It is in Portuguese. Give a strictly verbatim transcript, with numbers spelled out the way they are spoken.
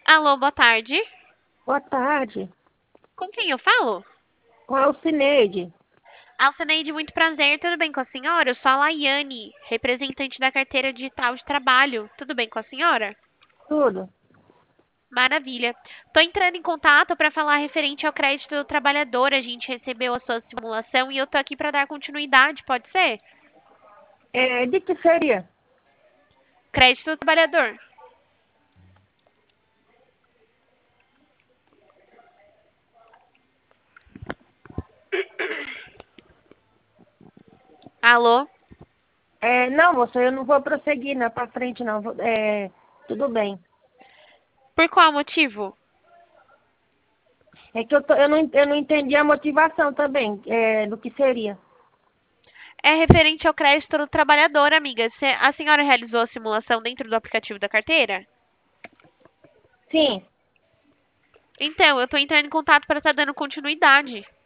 Alô, boa tarde. Boa tarde. Com quem eu falo? Com a Alcineide. Alceneide, muito prazer. Tudo bem com a senhora? Eu sou a Laiane, representante da carteira digital de trabalho. Tudo bem com a senhora? Tudo. Maravilha. Estou entrando em contato para falar referente ao crédito do trabalhador. A gente recebeu a sua simulação e eu estou aqui para dar continuidade, pode ser? É, de que seria? Crédito do trabalhador. Alô? É, não, moça, eu não vou prosseguir, não, para frente, não. Vou- É, tudo bem. Por qual motivo? É que eu, tô, eu, não, eu não entendi a motivação também, é, do que seria. É referente ao crédito do trabalhador, amiga. Se- A senhora realizou a simulação dentro do aplicativo da carteira? Sim, Então, eu tô entrando em contato para estar dando continuidade.